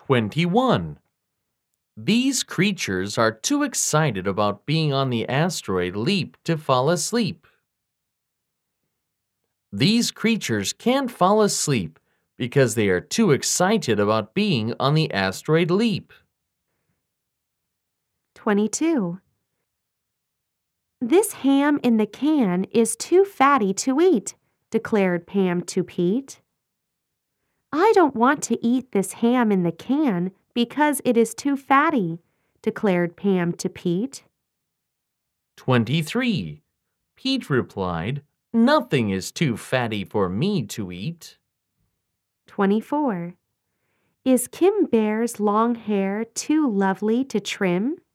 21. These creatures are too excited about being on the asteroid leap to fall asleep. These creatures can't fall asleep because they are too excited about being on the asteroid leap. 22. This ham in the can is too fatty to eat, declared Pam to Pete. I don't want to eat this ham in the can because it is too fatty, declared Pam to Pete. 23. Pete replied, Nothing is too fatty for me to eat. 24. Is Kim Bear's long hair too lovely to trim?